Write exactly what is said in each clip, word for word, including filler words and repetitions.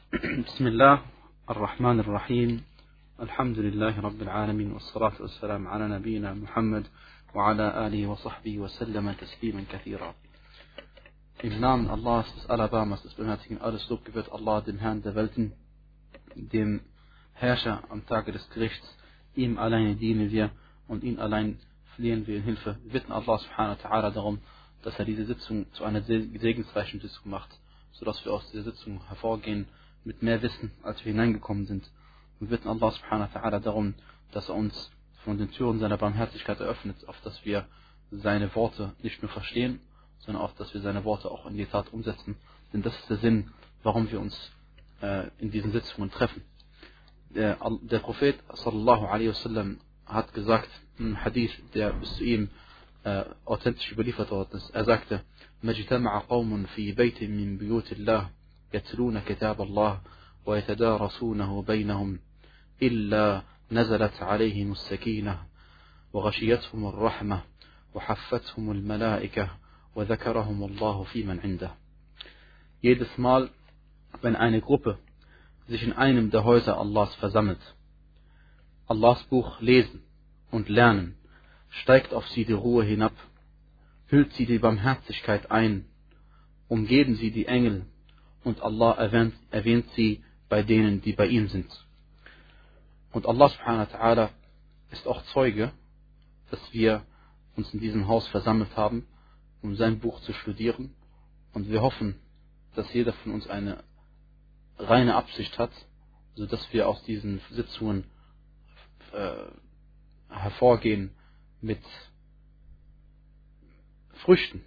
بسم الله الرحمن الرحيم الحمد لله رب العالمين والصلاة والسلام على نبينا Muhammad وعلى آله وصحبه وسلم تسليما كثيرا. Im Namen Allahs des Alabamas, des Barmherzigen, alles Lob gebührt Allah, dem Herrn der Welten, dem Herrscher am Tage des Gerichts. Ihm alleine dienen wir und ihn allein flehen wir in Hilfe. Wir bitten Allah subhanahu wa ta'ala darum, dass er diese Sitzung zu einer segensreichen Sitzung macht, sodass wir aus dieser Sitzung hervorgehen mit mehr Wissen, als wir hineingekommen sind. Wir bitten Allah subhanahu wa ta'ala darum, dass er uns von den Türen seiner Barmherzigkeit eröffnet, auf dass wir seine Worte nicht nur verstehen, sondern auch, dass wir seine Worte auch in die Tat umsetzen. Denn das ist der Sinn, warum wir uns äh, in diesen Sitzungen treffen. Der, der Prophet sallallahu alaihi wasallam hat gesagt, ein Hadith, der bis zu ihm äh, authentisch überliefert worden ist. Er sagte: مَجْتَمَعَ قَوْمٌ فِي بَيْتٍ مِّن بُيُوتِ اللَّهِ يَتْلُونَ كِتَابَ اللَّهِ وَيَتَدَارَسُونَهُ بَيْنَهُمْ إِلَّا نَزَلَتْ عَلَيْهِمُ السَّكِينَةُ وَغَشِيَتْهُمُ الرَّحْمَةُ وَحَفَّتْهُمُ الْمَلَائِكَةُ وَذَكَرَهُمُ اللَّهُ فِي مَنْ عِنْدَهُ. Jedes Mal, wenn eine Gruppe sich in einem der Häuser Allahs versammelt, Allahs Buch lesen und lernen, steigt auf sie die Ruhe hinab, hüllt sie die Barmherzigkeit ein, umgeben sie die Engel und Allah erwähnt, erwähnt sie bei denen, die bei ihm sind. Und Allah subhanahu wa ta'ala ist auch Zeuge, dass wir uns in diesem Haus versammelt haben, um sein Buch zu studieren, und wir hoffen, dass jeder von uns eine reine Absicht hat, sodass wir aus diesen Sitzungen äh, hervorgehen mit Früchten,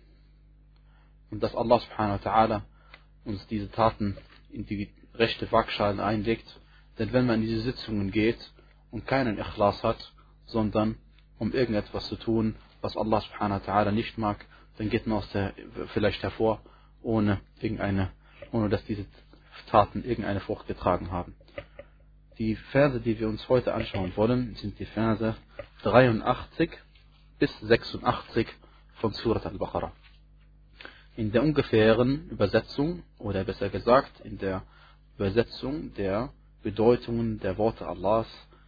und dass Allah subhanahu wa ta'ala uns diese Taten in die rechte Waagschale einlegt. Denn wenn man in diese Sitzungen geht und keinen Ikhlas hat, sondern um irgendetwas zu tun, was Allah subhanahu wa ta'ala nicht mag, dann geht man aus der vielleicht hervor, ohne irgendeine, ohne dass diese Taten irgendeine Frucht getragen haben. Die Verse, die wir uns heute anschauen wollen, sind die Verse dreiundachtzig bis sechsundachtzig von Surat al-Baqarah. In der ungefähren Übersetzung, oder besser gesagt in der Übersetzung der Bedeutungen der Worte Allahs,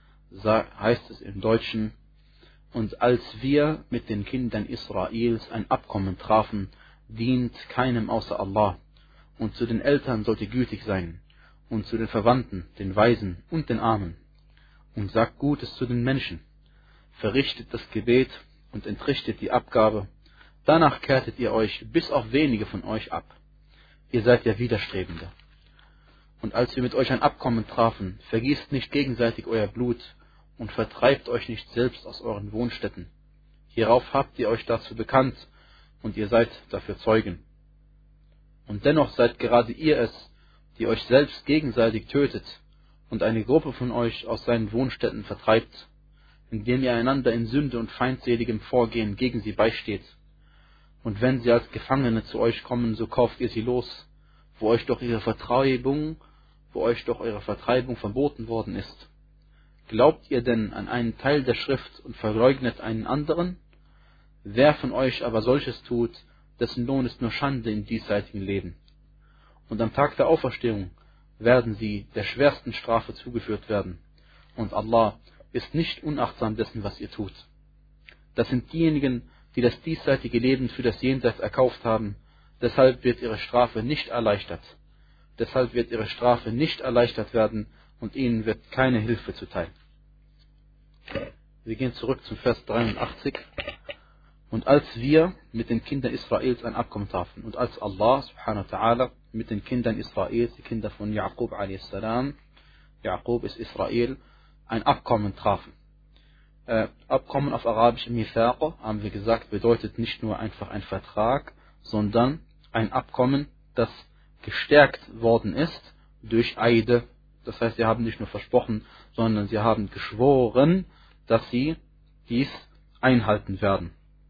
heißt es im Deutschen: Und als wir mit den Kindern Israels ein Abkommen trafen, dient keinem außer Allah, und zu den Eltern sollte gütig sein, und zu den Verwandten, den Weisen und den Armen, und sagt Gutes zu den Menschen, verrichtet das Gebet und entrichtet die Abgabe, danach kehrtet ihr euch bis auf wenige von euch ab. Ihr seid ja Widerstrebende. Und als wir mit euch ein Abkommen trafen, vergießt nicht gegenseitig euer Blut und vertreibt euch nicht selbst aus euren Wohnstätten. Hierauf habt ihr euch dazu bekannt und ihr seid dafür Zeugen. Und dennoch seid gerade ihr es, die euch selbst gegenseitig tötet und eine Gruppe von euch aus seinen Wohnstätten vertreibt, indem ihr einander in Sünde und feindseligem Vorgehen gegen sie beisteht. Und wenn sie als Gefangene zu euch kommen, so kauft ihr sie los, wo euch doch ihre Vertreibung, wo euch doch eure Vertreibung verboten worden ist. Glaubt ihr denn an einen Teil der Schrift und verleugnet einen anderen? Wer von euch aber solches tut, dessen Lohn ist nur Schande im diesseitigen Leben. Und am Tag der Auferstehung werden sie der schwersten Strafe zugeführt werden. Und Allah ist nicht unachtsam dessen, was ihr tut. Das sind diejenigen, die das diesseitige Leben für das Jenseits erkauft haben. Deshalb wird ihre Strafe nicht erleichtert. Deshalb wird ihre Strafe nicht erleichtert werden und ihnen wird keine Hilfe zuteil. Wir gehen zurück zum Vers dreiundachtzig. Und als wir mit den Kindern Israels ein Abkommen trafen, und als Allah subhanahu wa ta'ala mit den Kindern Israels, die Kinder von Jaqub a.s., Jaqub ist Israel, ein Abkommen trafen. Äh, Abkommen auf Arabisch, Mithaq, haben wir gesagt, bedeutet nicht nur einfach ein Vertrag, sondern ein Abkommen, das gestärkt worden ist durch Eide. Das heißt, sie haben nicht nur versprochen, sondern sie haben geschworen, dass sie dies einhalten werden.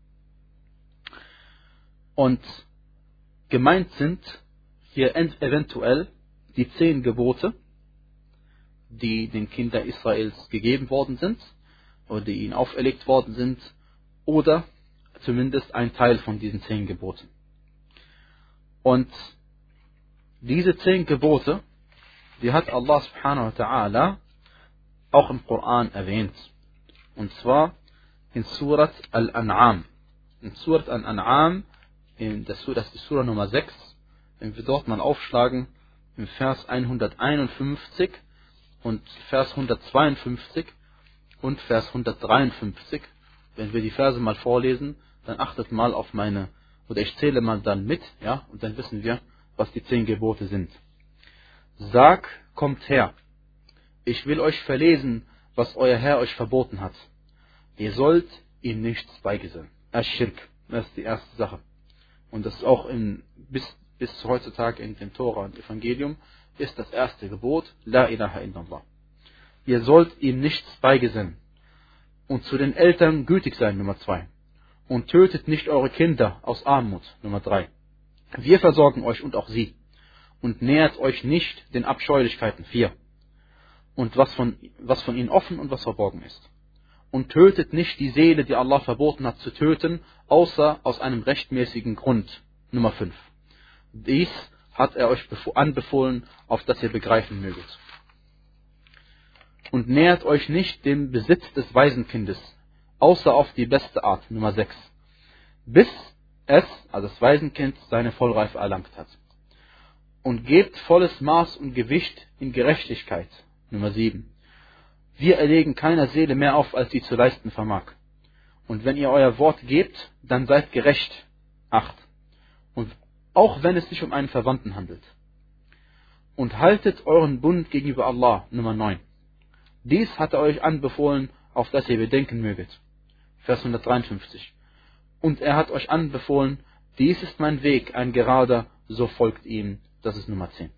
Und gemeint sind hier eventuell die zehn Gebote, die den Kindern Israels gegeben worden sind, oder die ihnen auferlegt worden sind, oder zumindest ein Teil von diesen zehn Geboten. Und diese zehn Gebote die hat Allah subhanahu wa ta'ala auch im Koran erwähnt. Und zwar in Surat Al-An'am. In Surat Al-An'am, in der Surah, das ist die Surah Nummer sechs, wenn wir dort mal aufschlagen, im Vers hunderteinundfünfzig und Vers hundertzweiundfünfzig und Vers hundertdreiundfünfzig, wenn wir die Verse mal vorlesen, dann achtet mal auf meine, oder ich zähle mal dann mit, ja, und dann wissen wir, was die zehn Gebote sind. Sag, kommt her, ich will euch verlesen, was euer Herr euch verboten hat. Ihr sollt ihm nichts beigesellen. Ash-Shirk, das ist die erste Sache. Und das ist auch in, bis, bis heutzutage in dem Tora und Evangelium, ist das erste Gebot, La ilaha illallah. Ihr sollt ihm nichts beigesellen. Und zu den Eltern gütig sein, Nummer zwei. Und tötet nicht eure Kinder aus Armut, Nummer drei. Wir versorgen euch und auch sie. Und nähert euch nicht den Abscheulichkeiten, vier. Und was von, was von ihnen offen und was verborgen ist. Und tötet nicht die Seele, die Allah verboten hat zu töten, außer aus einem rechtmäßigen Grund, Nummer fünf. Dies hat er euch anbefohlen, auf das ihr begreifen möget. Und nähert euch nicht dem Besitz des Waisenkindes, außer auf die beste Art, Nummer sechs. Bis es, also das Waisenkind, seine Vollreife erlangt hat. Und gebt volles Maß und Gewicht in Gerechtigkeit, Nummer sieben. Wir erlegen keiner Seele mehr auf, als sie zu leisten vermag. Und wenn ihr euer Wort gebt, dann seid gerecht, acht. Und auch wenn es sich um einen Verwandten handelt. Und haltet euren Bund gegenüber Allah, Nummer neun. Dies hat er euch anbefohlen, auf das ihr bedenken möget. Vers hundertdreiundfünfzig. Und er hat euch anbefohlen, dies ist mein Weg, ein gerader, so folgt ihm. Das ist Nummer zehn.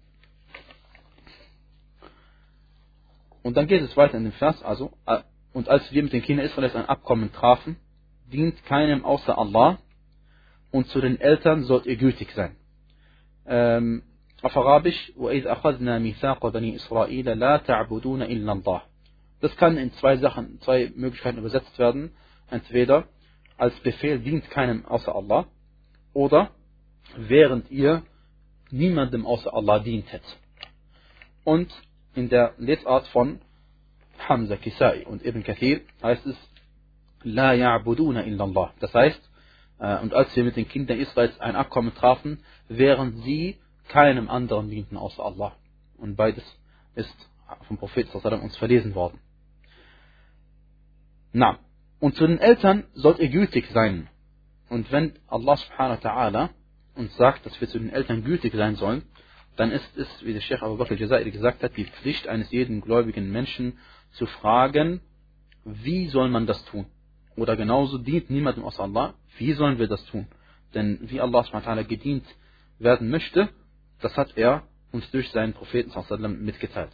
Und dann geht es weiter in dem Vers, also, und als wir mit den Kindern Israels ein Abkommen trafen, dient keinem außer Allah, und zu den Eltern sollt ihr gütig sein. Ähm, auf Arabisch, وَإِذْ أَخَذْنَا مِيثَاقَ بَنِي إِسْرَائِيلَ لَا تَعْبُدُونَ إِلَّا اللَّهِ. Das kann in zwei Sachen, zwei Möglichkeiten übersetzt werden. Entweder als Befehl, dient keinem außer Allah, oder während ihr niemandem außer Allah dientet. Und in der Lesart von Hamza, Kisai und Ibn Kathir heißt es La ya'buduna illallah. Das heißt, äh, und als wir mit den Kindern Israels ein Abkommen trafen, während sie keinem anderen dienten außer Allah. Und beides ist vom Propheten sallallahu alaihi wasallam uns verlesen worden. Na, und zu den Eltern sollt ihr gütig sein. Und wenn Allah subhanahu wa ta'ala uns sagt, dass wir zu den Eltern gütig sein sollen, dann ist es, wie der Sheikh Abu Bakr al-Jazairi gesagt hat, die Pflicht eines jeden gläubigen Menschen zu fragen, wie soll man das tun? Oder genauso dient niemandem außer Allah, wie sollen wir das tun? Denn wie Allah subhanahu wa ta'ala gedient werden möchte, das hat er uns durch seinen Propheten sallallahu alaihi wasallam mitgeteilt.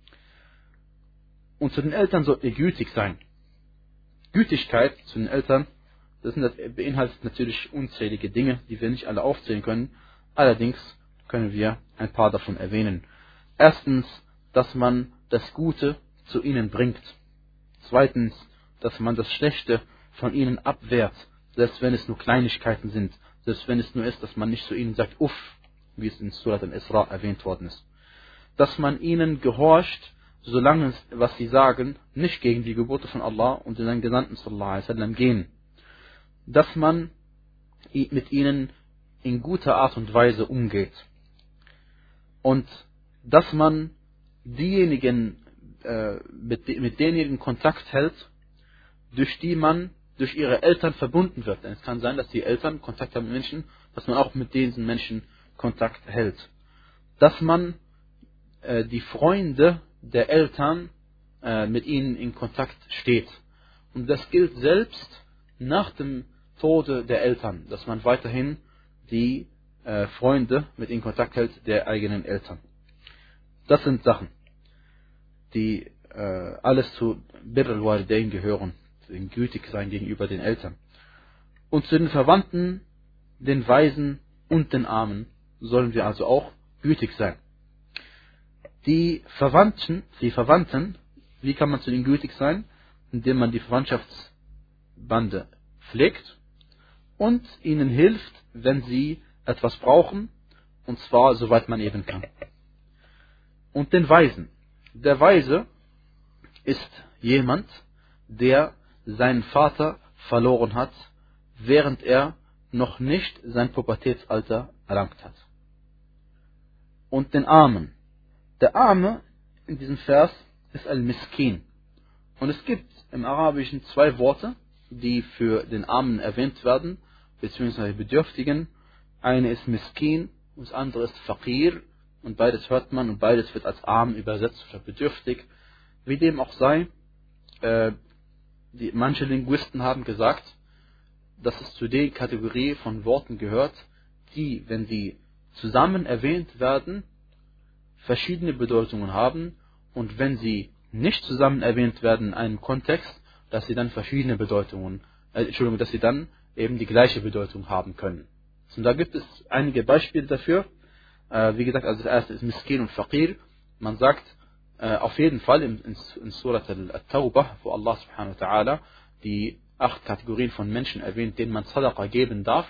Und zu den Eltern sollt ihr gütig sein. Gütigkeit zu den Eltern, das beinhaltet natürlich unzählige Dinge, die wir nicht alle aufzählen können. Allerdings können wir ein paar davon erwähnen. Erstens, dass man das Gute zu ihnen bringt. Zweitens, dass man das Schlechte von ihnen abwehrt, selbst wenn es nur Kleinigkeiten sind, selbst wenn es nur ist, dass man nicht zu ihnen sagt, uff, wie es in Surat al-Isra erwähnt worden ist. Dass man ihnen gehorcht, solange, was sie sagen, nicht gegen die Gebote von Allah und seinen Gesandten sallallahu alaihi wasallam gehen. Dass man mit ihnen in guter Art und Weise umgeht. Und dass man diejenigen, äh, mit, mit denjenigen Kontakt hält, durch die man durch ihre Eltern verbunden wird. Denn es kann sein, dass die Eltern Kontakt haben mit Menschen, dass man auch mit diesen Menschen Kontakt hält. Dass man äh, die Freunde der Eltern äh, mit ihnen in Kontakt steht. Und das gilt selbst nach dem Tode der Eltern, dass man weiterhin die äh, Freunde mit in Kontakt hält der eigenen Eltern. Das sind Sachen, die äh, alles zu Birr al-Walidain gehören, den gütig sein gegenüber den Eltern. Und zu den Verwandten, den Waisen und den Armen sollen wir also auch gütig sein. Die Verwandten, die Verwandten, wie kann man zu ihnen gütig sein? Indem man die Verwandtschaftsbande pflegt und ihnen hilft, wenn sie etwas brauchen, und zwar soweit man eben kann. und den Weisen. Der Weise ist jemand, der seinen Vater verloren hat, während er noch nicht sein Pubertätsalter erlangt hat. Und den Armen. Der Arme in diesem Vers ist Al-Miskin. Und es gibt im Arabischen zwei Worte, die für den Armen erwähnt werden, beziehungsweise Bedürftigen. Eine ist Miskin und das andere ist Faqir. Und beides hört man und beides wird als arm übersetzt oder bedürftig. Wie dem auch sei, äh, die, manche Linguisten haben gesagt, dass es zu der Kategorie von Worten gehört, die, wenn sie zusammen erwähnt werden, verschiedene Bedeutungen haben und wenn sie nicht zusammen erwähnt werden in einem Kontext, dass sie dann verschiedene Bedeutungen, äh, Entschuldigung, dass sie dann eben die gleiche Bedeutung haben können. Und da gibt es einige Beispiele dafür. Äh, wie gesagt, also das erste ist Miskin und Faqir. Man sagt äh, auf jeden Fall in, in, in Surat Al-Tawbah, wo Allah subhanahu wa ta'ala die acht Kategorien von Menschen erwähnt, denen man Sadaqa geben darf,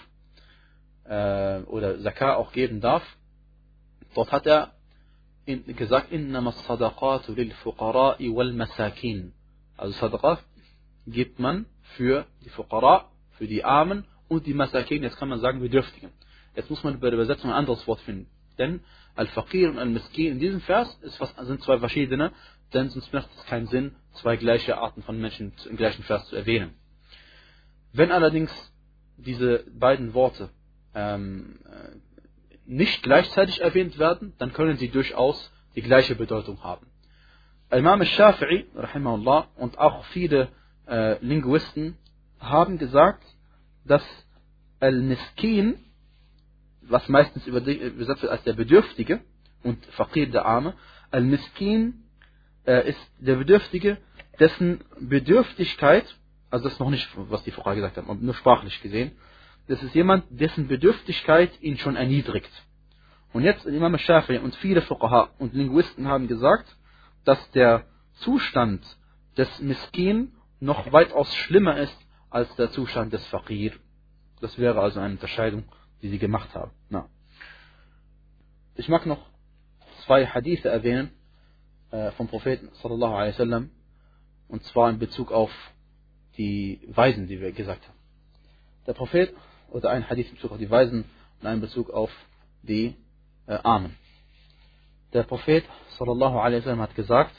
äh, oder Zakah auch geben darf. Dort hat er in, gesagt, innama sadaqatu lil fuqara'i wal masakin. Also Sadaqa gibt man für die Fuqara, für die Armen und die Masakin, jetzt kann man sagen Bedürftigen. Jetzt muss man bei der Übersetzung ein anderes Wort finden. Denn Al-Faqir und Al-Miskin in diesem Vers ist was, sind zwei verschiedene, denn sonst macht es keinen Sinn, zwei gleiche Arten von Menschen im gleichen Vers zu erwähnen. Wenn allerdings diese beiden Worte ähm, nicht gleichzeitig erwähnt werden, dann können sie durchaus die gleiche Bedeutung haben. Imam al-Shafi'i, rahimahullah, und auch viele äh, Linguisten haben gesagt, dass Al-Miskin, was meistens übersetzt wird als der Bedürftige und Faqir der Arme, Al-Miskin äh, ist der Bedürftige, dessen Bedürftigkeit, also das ist noch nicht, was die Fuqaha gesagt haben, nur sprachlich gesehen, das ist jemand, dessen Bedürftigkeit ihn schon erniedrigt. Und jetzt Imam al-Shafi'i und viele Fuqaha und Linguisten haben gesagt, dass der Zustand des Miskin noch weitaus schlimmer ist als der Zustand des Faqir. Das wäre also eine Unterscheidung, die sie gemacht haben. Na. Ich mag noch zwei Hadithe erwähnen äh, vom Propheten sallallahu alaihi wasallam, und zwar in Bezug auf die Weisen, die wir gesagt haben. Der Prophet, oder ein Hadith in Bezug auf die Weisen und ein in Bezug auf die äh, Armen. Der Prophet sallallahu alaihi wasallam hat gesagt: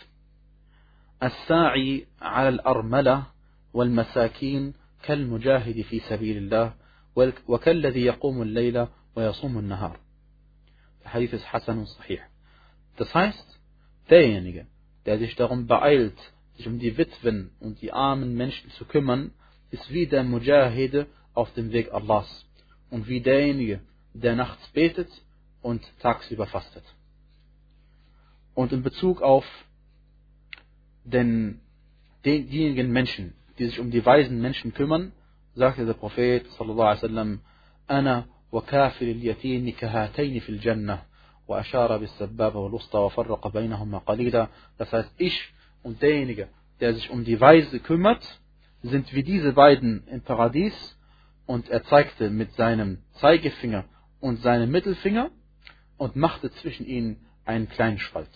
As-sa'i 'ala al-armala wal masakin kal mujahidi fi sabilillah wa kalladhi yaqumu al-layla wa yasumu an-nahar. Der Hadith ist hasan und sahih. Das heißt, derjenige, der sich darum beeilt, sich um die Witwen und die armen Menschen zu kümmern, ist wie der Mujahide auf dem Weg Allahs und wie derjenige, der nachts betet und tagsüber fastet. Und in Bezug auf den, den, diejenigen Menschen, die sich um die weisen Menschen kümmern, sagte der Prophet sallallahu alaihi wasallam: Ana wa kafir al-yatim kahatayn fil Jannah wa ashara bis sababa wal wusta wa farraqa bainahuma qalila. Das heißt, ich und derjenige, der sich um die Weise kümmert, sind wie diese beiden im Paradies, und er zeigte mit seinem Zeigefinger und seinem Mittelfinger und machte zwischen ihnen einen kleinen Spalt.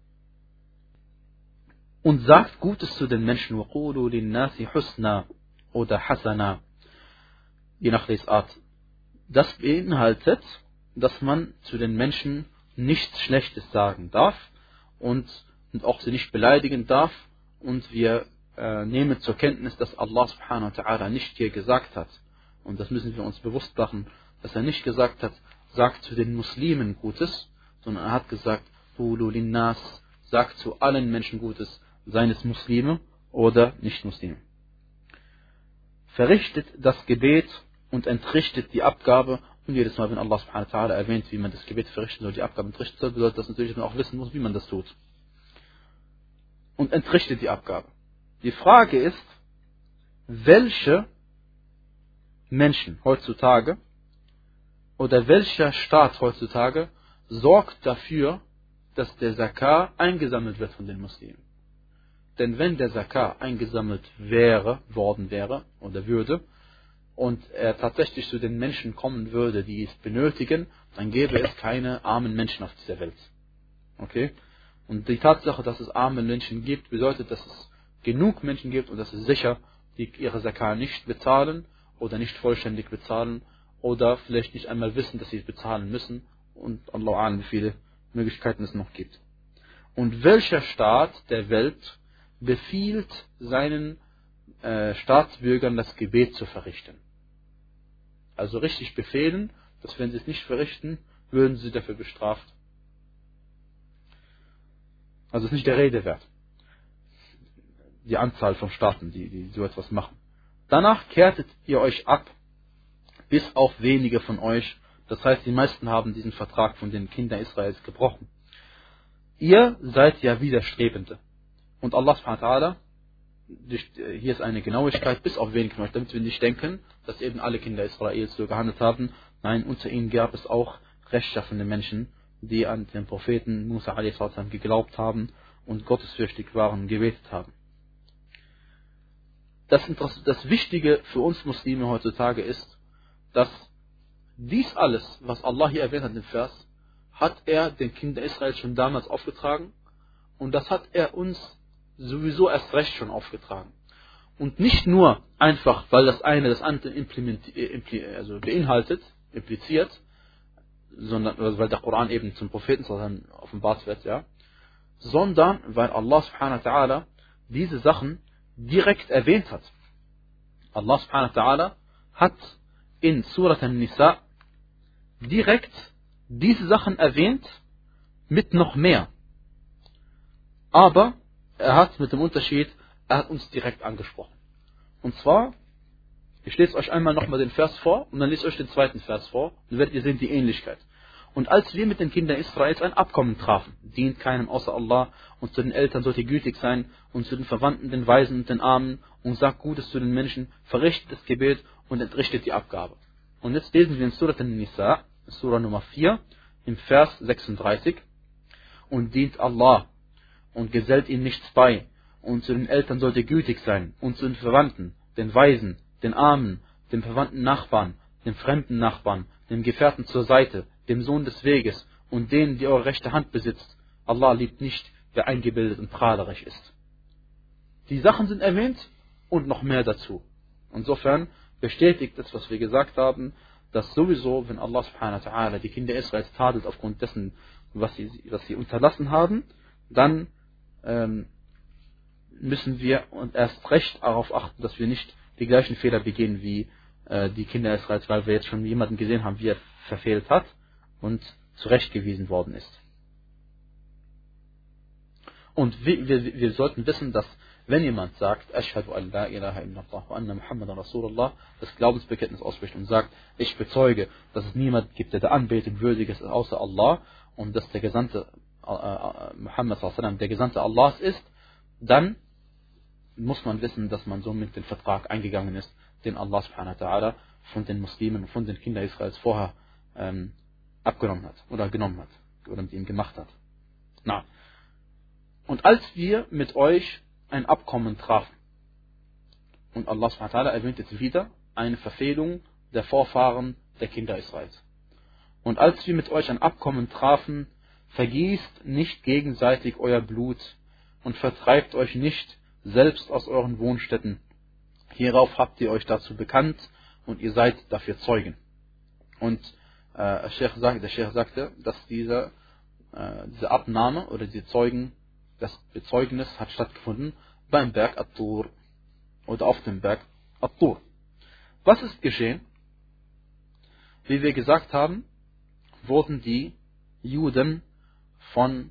Und sagt Gutes zu den Menschen, وَقُولُوا لِلنَّاسِ حُسْنًا oder Hasana, je nach Lesart. Das beinhaltet, dass man zu den Menschen nichts Schlechtes sagen darf und, und auch sie nicht beleidigen darf. Und wir äh, nehmen zur Kenntnis, dass Allah subhanahu wa ta'ala nicht hier gesagt hat, und das müssen wir uns bewusst machen, dass er nicht gesagt hat, sagt zu den Muslimen Gutes, sondern er hat gesagt, Qulu linnas, sagt zu allen Menschen Gutes, seien es Muslime oder Nicht-Muslime. Verrichtet das Gebet und entrichtet die Abgabe. Und jedes Mal, wenn Allah subhanahu wa ta'ala erwähnt, wie man das Gebet verrichten soll, die Abgabe entrichten soll, bedeutet das natürlich, dass man auch wissen muss, wie man das tut. Und entrichtet die Abgabe. Die Frage ist, welche Menschen heutzutage oder welcher Staat heutzutage sorgt dafür, dass der Zakah eingesammelt wird von den Muslimen. Denn wenn der Zakah eingesammelt wäre, worden wäre oder würde, und er tatsächlich zu den Menschen kommen würde, die es benötigen, dann gäbe es keine armen Menschen auf dieser Welt. Okay? Und die Tatsache, dass es arme Menschen gibt, bedeutet, dass es genug Menschen gibt und dass es sicher, die ihre Zakat nicht bezahlen oder nicht vollständig bezahlen oder vielleicht nicht einmal wissen, dass sie es bezahlen müssen und Allah ahnt, wie viele Möglichkeiten es noch gibt. Und welcher Staat der Welt befiehlt seinen äh, Staatsbürgern das Gebet zu verrichten? Also richtig befehlen, dass wenn sie es nicht verrichten, würden sie dafür bestraft. Also es ist nicht der Rede wert. Die Anzahl von Staaten, die, die so etwas machen. Danach kehrtet ihr euch ab, bis auf wenige von euch. Das heißt, die meisten haben diesen Vertrag von den Kindern Israels gebrochen. Ihr seid ja Widerstrebende. Und Allah subhanahu wa ta'ala, hier ist eine Genauigkeit, bis auf wenige von euch, damit wir nicht denken, dass eben alle Kinder Israels so gehandelt haben. Nein, unter ihnen gab es auch rechtschaffene Menschen, die an den Propheten Musa a s. geglaubt haben und gottesfürchtig waren und gebetet haben. Das, das Wichtige für uns Muslime heutzutage ist, dass dies alles, was Allah hier erwähnt hat im Vers, hat er den Kindern Israels schon damals aufgetragen und das hat er uns sowieso erst recht schon aufgetragen. Und nicht nur einfach, weil das eine das andere impli- also beinhaltet, impliziert, sondern also weil der Koran eben zum Propheten offenbart wird, ja, sondern weil Allah subhanahu wa ta'ala diese Sachen direkt erwähnt hat. Allah subhanahu wa ta'ala hat in Surat An-Nisa direkt diese Sachen erwähnt mit noch mehr. Aber er hat mit dem Unterschied, er hat uns direkt angesprochen. Und zwar, ich lese euch einmal nochmal den Vers vor und dann lese ich euch den zweiten Vers vor. Dann werdet ihr sehen die Ähnlichkeit. Und als wir mit den Kindern Israels ein Abkommen trafen, dient keinem außer Allah und zu den Eltern sollt ihr gütig sein und zu den Verwandten, den Weisen und den Armen und sagt Gutes zu den Menschen, verrichtet das Gebet und entrichtet die Abgabe. Und jetzt lesen wir in Surat An-Nisa, Surah Nummer vier, im Vers sechsunddreißig, und dient Allah und gesellt ihm nichts bei und zu den Eltern sollt ihr gütig sein und zu den Verwandten, den Weisen, den Armen, dem verwandten Nachbarn, dem fremden Nachbarn, dem Gefährten zur Seite, dem Sohn des Weges und denen, die eure rechte Hand besitzt. Allah liebt nicht, wer eingebildet und prahlerisch ist. Die Sachen sind erwähnt und noch mehr dazu. Insofern bestätigt das, was wir gesagt haben, dass sowieso, wenn Allah subhanahu wa ta'ala die Kinder Israels tadelt aufgrund dessen, was sie, was sie unterlassen haben, dann ähm, müssen wir und erst recht darauf achten, dass wir nicht die gleichen Fehler begehen wie äh, die Kinder Israels, weil wir jetzt schon jemanden gesehen haben, wie er verfehlt hat und zurechtgewiesen worden ist. Und wir, wir, wir sollten wissen, dass wenn jemand sagt, Ashhadu an la ilaha illallah wa anna Muhammadan Rasulullah, das Glaubensbekenntnis ausspricht und sagt, ich bezeuge, dass es niemand gibt, der der Anbetung würdig ist, außer Allah und dass der Gesandte äh, Muhammad sallallahu alaihi wasallam der Gesandte Allahs ist, dann muss man wissen, dass man somit den Vertrag eingegangen ist, den Allah subhanahu wa ta'ala von den Muslimen und von den Kindern Israels vorher ähm, abgenommen hat oder genommen hat oder mit ihnen gemacht hat. Na. Und als wir mit euch ein Abkommen trafen, und Allah subhanahu wa ta'ala erwähnt jetzt wieder eine Verfehlung der Vorfahren der Kinder Israels. Und als wir mit euch ein Abkommen trafen, vergießt nicht gegenseitig euer Blut und vertreibt euch nicht selbst aus euren Wohnstätten. Hierauf habt ihr euch dazu bekannt und ihr seid dafür Zeugen. Und äh, der Sheikh sagt, der Sheikh sagte, dass diese, äh, diese Abnahme oder diese Zeugen, das Bezeugnis hat stattgefunden beim Berg At-Tur oder auf dem Berg At-Tur. Was ist geschehen? Wie wir gesagt haben, wurden die Juden von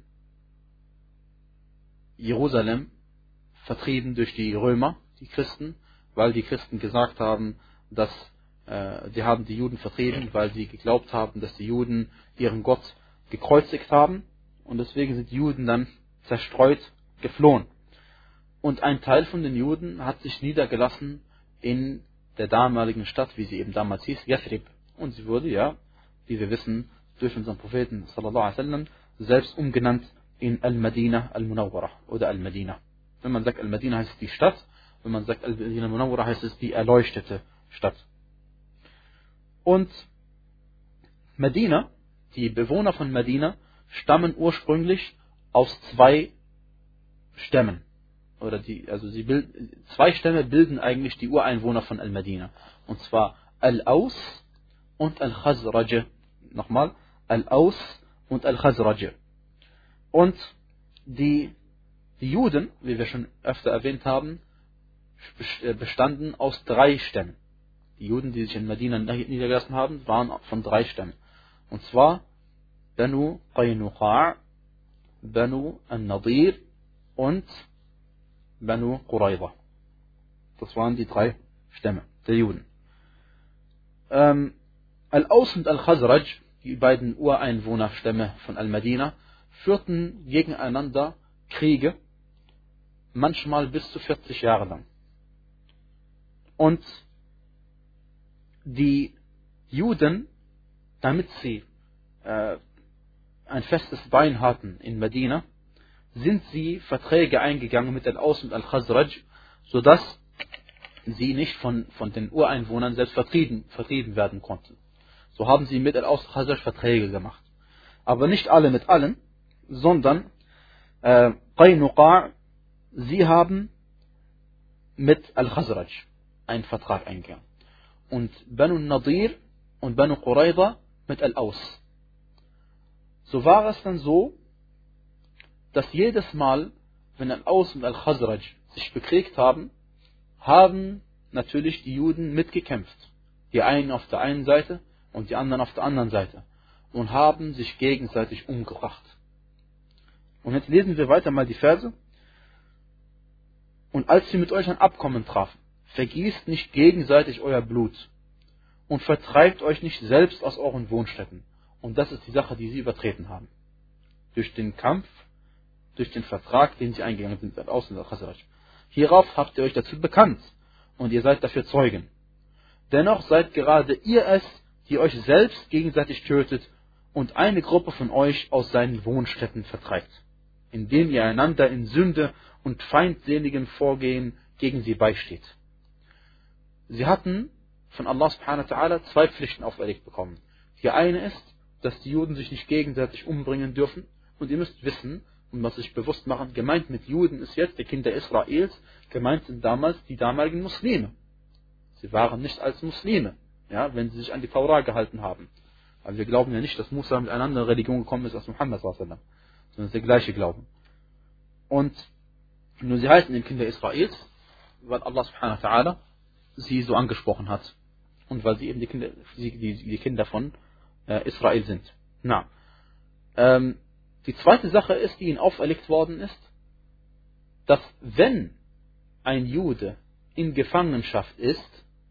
Jerusalem vertrieben durch die Römer, die Christen, weil die Christen gesagt haben, dass äh, die haben die Juden vertrieben, weil sie geglaubt haben, dass die Juden ihren Gott gekreuzigt haben und deswegen sind die Juden dann zerstreut geflohen. Und ein Teil von den Juden hat sich niedergelassen in der damaligen Stadt, wie sie eben damals hieß, Yathrib. Und sie wurde, ja, wie wir wissen, durch unseren Propheten sallallahu alaihi wasallam selbst umgenannt in Al-Madina Al-Munawwara oder Al-Madina. Wenn man sagt Al-Madina heißt es die Stadt, wenn man sagt Al-Madina Al-Munawwara heißt es die erleuchtete Stadt. Und Medina, die Bewohner von Medina, stammen ursprünglich aus zwei Stämmen. Oder die, also sie bilden, zwei Stämme bilden eigentlich die Ureinwohner von Al-Madina. Und zwar Al-Aus und Al-Khazraj. Nochmal, Al-Aus und Al-Khazraj. Und die, die Juden, wie wir schon öfter erwähnt haben, bestanden aus drei Stämmen. Die Juden, die sich in Medina niedergelassen haben, waren von drei Stämmen. Und zwar Banu Qaynuqa', Banu An-Nadir und Banu Qurayza. Das waren die drei Stämme der Juden. Ähm, Al-Aus und Al-Khazraj, die beiden Ureinwohnerstämme von Al-Madina, führten gegeneinander Kriege, manchmal bis zu vierzig Jahre lang. Und die Juden, damit sie äh, ein festes Bein hatten in Medina, sind sie Verträge eingegangen mit Al-Aus und Al-Khazraj, sodass sie nicht von, von den Ureinwohnern selbst vertrieben, vertrieben werden konnten. So haben sie mit Al-Aus und Al-Khazraj Verträge gemacht. Aber nicht alle mit allen, sondern äh, Qaynuqa', sie haben mit Al-Khazraj einen Vertrag eingegangen. Und Banu Nadir und Banu Qurayza mit Al-Aus. So war es dann so, dass jedes Mal, wenn Al-Aus und Al-Khazraj sich bekriegt haben, haben natürlich die Juden mitgekämpft. Die einen auf der einen Seite und die anderen auf der anderen Seite. Und haben sich gegenseitig umgebracht. Und jetzt lesen wir weiter mal die Verse. Und als sie mit euch ein Abkommen trafen, vergießt nicht gegenseitig euer Blut und vertreibt euch nicht selbst aus euren Wohnstätten. Und das ist die Sache, die sie übertreten haben. Durch den Kampf, durch den Vertrag, den sie eingegangen sind mit Al-Aus und Al-Khazraj. Hierauf habt ihr euch dazu bekannt und ihr seid dafür Zeugen. Dennoch seid gerade ihr es, die euch selbst gegenseitig tötet und eine Gruppe von euch aus seinen Wohnstätten vertreibt, indem ihr einander in Sünde und feindseligem Vorgehen gegen sie beisteht. Sie hatten von Allah subhanahu wa ta'ala zwei Pflichten auferlegt bekommen. Die eine ist, dass die Juden sich nicht gegenseitig umbringen dürfen. Und ihr müsst wissen und was sich bewusst machen, gemeint mit Juden ist jetzt die Kinder Israels, gemeint sind damals die damaligen Muslime. Sie waren nicht als Muslime, ja, wenn sie sich an die Taura gehalten haben. Also wir glauben ja nicht, dass Musa mit einer anderen Religion gekommen ist als Muhammad sallallahu alaihi wasallam, sondern es ist der gleiche Glauben. Und nur sie heißen die Kinder Israels, weil Allah subhanahu wa ta'ala sie so angesprochen hat. Und weil sie eben die Kinder, die, die Kinder von äh, Israel sind. Na, ähm, die zweite Sache ist, die ihnen auferlegt worden ist, dass wenn ein Jude in Gefangenschaft ist,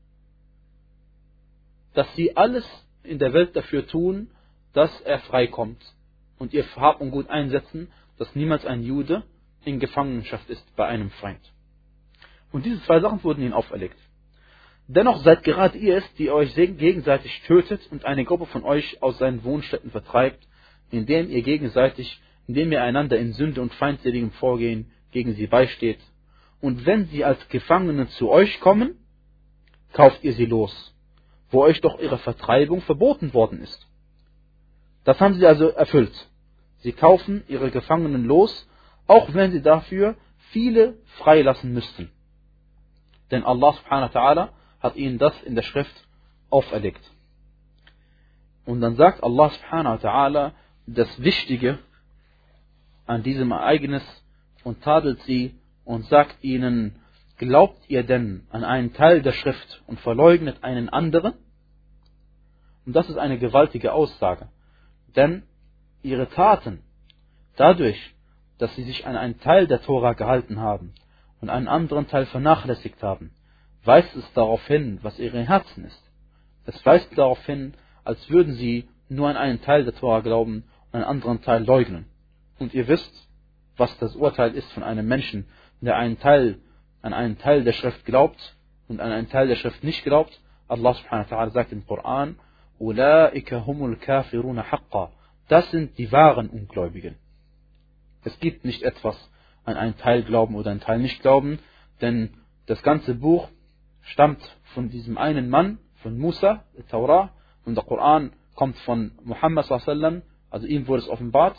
dass sie alles in der Welt dafür tun, dass er freikommt und ihr Hab und Gut einsetzen, dass niemals ein Jude in Gefangenschaft ist bei einem Feind. Und diese zwei Sachen wurden ihnen auferlegt. Dennoch seid gerade ihr es, die euch gegenseitig tötet und eine Gruppe von euch aus seinen Wohnstätten vertreibt, indem ihr gegenseitig, indem ihr einander in Sünde und feindseligem Vorgehen gegen sie beisteht. Und wenn sie als Gefangene zu euch kommen, kauft ihr sie los, wo euch doch ihre Vertreibung verboten worden ist. Das haben sie also erfüllt. Sie kaufen ihre Gefangenen los, auch wenn sie dafür viele freilassen müssten. Denn Allah subhanahu wa ta'ala hat ihnen das in der Schrift auferlegt. Und dann sagt Allah subhanahu wa ta'ala das Wichtige an diesem Ereignis und tadelt sie und sagt ihnen, glaubt ihr denn an einen Teil der Schrift und verleugnet einen anderen? Und das ist eine gewaltige Aussage. Denn ihre Taten, dadurch, dass sie sich an einen Teil der Tora gehalten haben und einen anderen Teil vernachlässigt haben, weist es darauf hin, was ihre Herzen ist. Es weist darauf hin, als würden sie nur an einen Teil der Tora glauben und einen anderen Teil leugnen. Und ihr wisst, was das Urteil ist von einem Menschen, der einen Teil, an einen Teil der Schrift glaubt und an einen Teil der Schrift nicht glaubt. Allah subhanahu wa ta'ala sagt im Koran, Ulaika humul kafiruna haqqa. Das sind die wahren Ungläubigen. Es gibt nicht etwas an einen Teil glauben oder einen Teil nicht glauben, denn das ganze Buch stammt von diesem einen Mann, von Musa, der Taura, und der Koran kommt von Muhammad sallallahu alaihi wasallam, also ihm wurde es offenbart,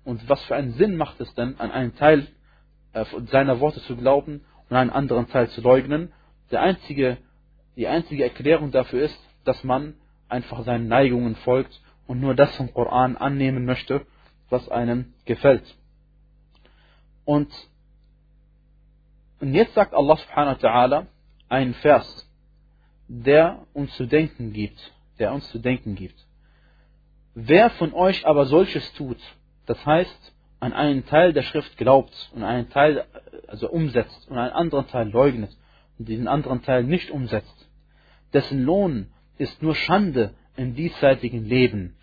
Und was für einen Sinn macht es denn, an einen Teil äh, seiner Worte zu glauben und einen anderen Teil zu leugnen? Der einzige, die einzige Erklärung dafür ist, dass man einfach seinen Neigungen folgt und nur das vom Koran annehmen möchte, was einem gefällt. Und, und jetzt sagt Allah subhanahu wa ta'ala einen Vers, der uns zu denken gibt, der uns zu denken gibt. Wer von euch aber solches tut, das heißt, an einen Teil der Schrift glaubt und einen Teil also umsetzt und einen anderen Teil leugnet und diesen anderen Teil nicht umsetzt, dessen Lohn ist nur Schande im diesseitigen Leben.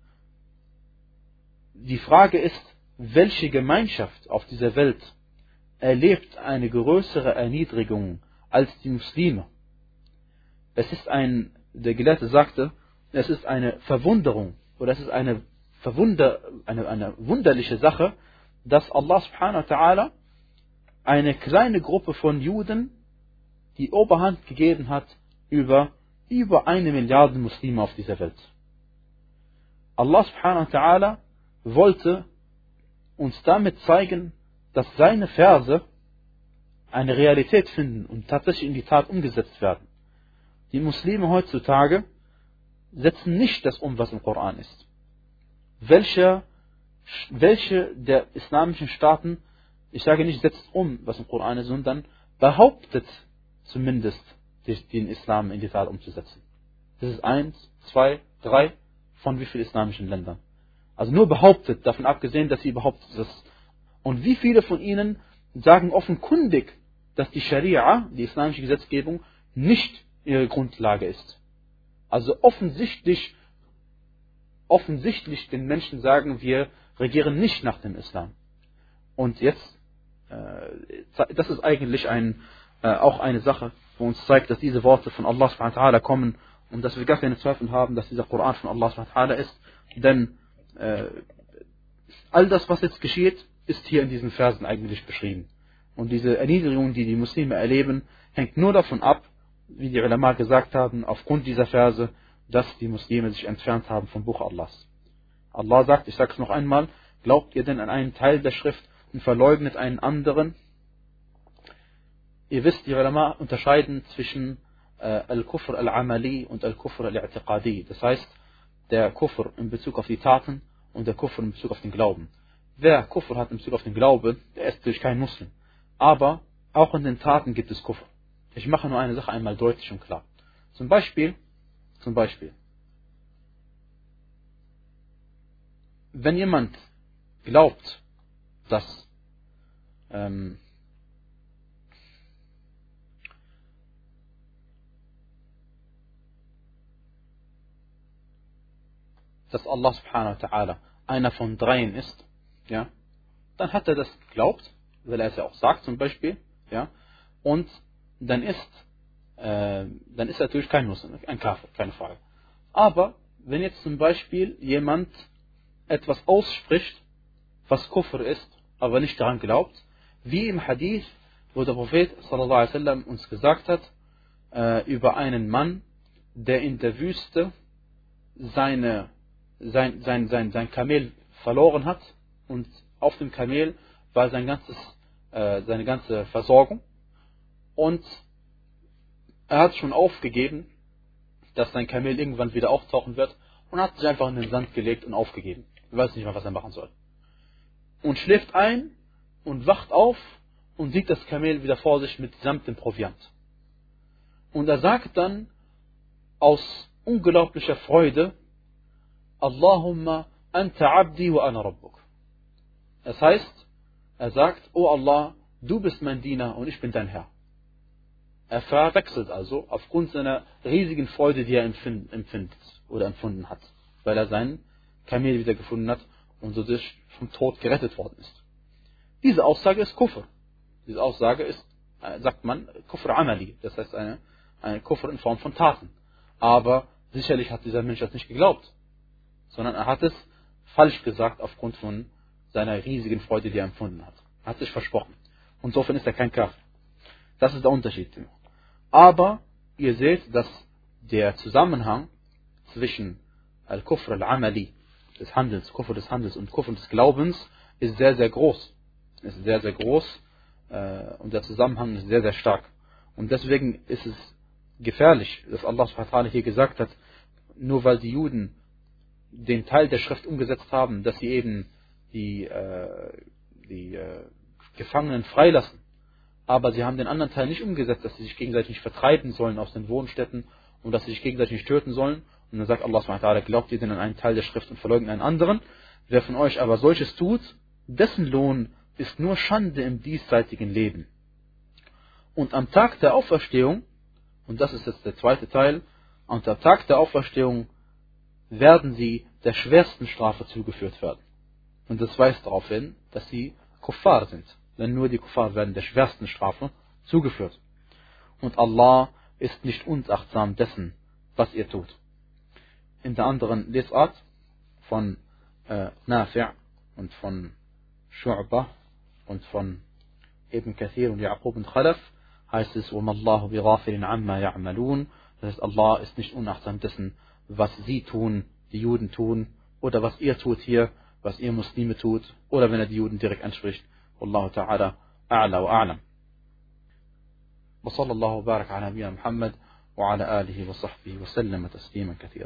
Die Frage ist, welche Gemeinschaft auf dieser Welt erlebt eine größere Erniedrigung als die Muslime? Es ist ein, der Gelehrte sagte, es ist eine Verwunderung oder es ist eine, Verwunder, eine, eine wunderliche Sache, dass Allah subhanahu wa ta'ala eine kleine Gruppe von Juden die Oberhand gegeben hat über über eine Milliarde Muslime auf dieser Welt. Allah subhanahu wa ta'ala wollte uns damit zeigen, dass seine Verse eine Realität finden und tatsächlich in die Tat umgesetzt werden. Die Muslime heutzutage setzen nicht das um, was im Koran ist. Welche, welche der islamischen Staaten, ich sage nicht setzt um, was im Koran ist, sondern behauptet zumindest, den Islam in die Tat umzusetzen. Das ist eins, zwei, drei von wie vielen islamischen Ländern. Also nur behauptet, davon abgesehen, dass sie überhaupt das. Und wie viele von ihnen sagen offenkundig, dass die Scharia, die islamische Gesetzgebung, nicht ihre Grundlage ist. Also offensichtlich, offensichtlich den Menschen sagen, wir regieren nicht nach dem Islam. Und jetzt, äh, das ist eigentlich ein, äh, auch eine Sache, wo uns zeigt, dass diese Worte von Allah subhanahu wa ta'ala kommen und dass wir gar keine Zweifel haben, dass dieser Koran von Allah subhanahu wa ta'ala ist. Denn äh, all das, was jetzt geschieht, ist hier in diesen Versen eigentlich beschrieben. Und diese Erniedrigung, die die Muslime erleben, hängt nur davon ab, wie die Ulama gesagt haben, aufgrund dieser Verse, dass die Muslime sich entfernt haben vom Buch Allahs. Allah sagt, ich sage es noch einmal, glaubt ihr denn an einen Teil der Schrift und verleugnet einen anderen? Ihr wisst, die Ulama unterscheiden zwischen äh, Al-Kufr al-Amali und Al-Kufr al-I'tiqadi. Das heißt, der Kufr in Bezug auf die Taten und der Kufr in Bezug auf den Glauben. Wer Kufr hat in Bezug auf den Glauben, der ist natürlich kein Muslim. Aber auch in den Taten gibt es Kufr. Ich mache nur eine Sache einmal deutlich und klar. Zum Beispiel, zum Beispiel, wenn jemand glaubt, dass ähm, dass Allah subhanahu wa ta'ala einer von dreien ist, ja, dann hat er das geglaubt, weil er es ja auch sagt zum Beispiel, ja, und dann ist, äh, dann ist er natürlich kein Muslim, ein Kafir, keine Frage. Aber wenn jetzt zum Beispiel jemand etwas ausspricht, was Kufr ist, aber nicht daran glaubt, wie im Hadith, wo der Prophet sallallahu alaihi wasallam uns gesagt hat, äh, über einen Mann, der in der Wüste seine Sein, sein, sein, sein Kamel verloren hat und auf dem Kamel war sein ganzes, äh, seine ganze Versorgung und er hat schon aufgegeben, dass sein Kamel irgendwann wieder auftauchen wird und hat sich einfach in den Sand gelegt und aufgegeben. Er weiß nicht mehr, was er machen soll. Und schläft ein und wacht auf und sieht das Kamel wieder vor sich mitsamt dem Proviant. Und er sagt dann aus unglaublicher Freude, Allahumma anta abdi wa ana rabbuk. Das heißt, er sagt, oh Allah, du bist mein Diener und ich bin dein Herr. Er verwechselt also aufgrund seiner riesigen Freude, die er empfindet oder empfunden hat, weil er sein Kamel wieder gefunden hat und so durch vom Tod gerettet worden ist. Diese Aussage ist Kufr. Diese Aussage ist, sagt man, Kufr Amali, das heißt eine, eine Kufr in Form von Taten. Aber sicherlich hat dieser Mensch das nicht geglaubt, sondern er hat es falsch gesagt aufgrund von seiner riesigen Freude, die er empfunden hat. Er hat sich versprochen. Und insofern ist er kein Kafir. Das ist der Unterschied. Aber ihr seht, dass der Zusammenhang zwischen Al-Kufr al-Amali, des Handels, Kufr des Handels und Kufr des Glaubens ist sehr, sehr groß. Ist sehr, sehr groß äh, und der Zusammenhang ist sehr, sehr stark. Und deswegen ist es gefährlich, dass Allah subhanahu wa ta'ala hier gesagt hat, nur weil die Juden den Teil der Schrift umgesetzt haben, dass sie eben die, äh, die äh, Gefangenen freilassen, aber sie haben den anderen Teil nicht umgesetzt, dass sie sich gegenseitig nicht vertreiben sollen aus den Wohnstätten und dass sie sich gegenseitig nicht töten sollen. Und dann sagt Allah subhanahu wa ta'ala, glaubt ihr denn an einen Teil der Schrift und verleugnet einen anderen? Wer von euch aber solches tut, dessen Lohn ist nur Schande im diesseitigen Leben. Und am Tag der Auferstehung, und das ist jetzt der zweite Teil, am Tag der Auferstehung werden sie der schwersten Strafe zugeführt werden. Und das weist darauf hin, dass sie Kuffar sind. Denn nur die Kuffar werden der schwersten Strafe zugeführt. Und Allah ist nicht unachtsam dessen, was ihr tut. In der anderen Lesart von äh, Nafi' und von Shu'bah und von Ibn Kathir und Ya'qub und Khalaf heißt es, وَمَا اللَّهُ بِغَافِلٍ عَمَّا يَعْمَلُونَ. Das heißt, Allah ist nicht unachtsam dessen, was sie tun, die Juden tun, oder was ihr tut hier, was ihr Muslime tut, oder wenn er die Juden direkt anspricht. Wallahu ta'ala a'la wa a'lam. وصلى الله وبارك على نبينا محمد وعلى آله وصحبه وسلم تسليما كثيرا.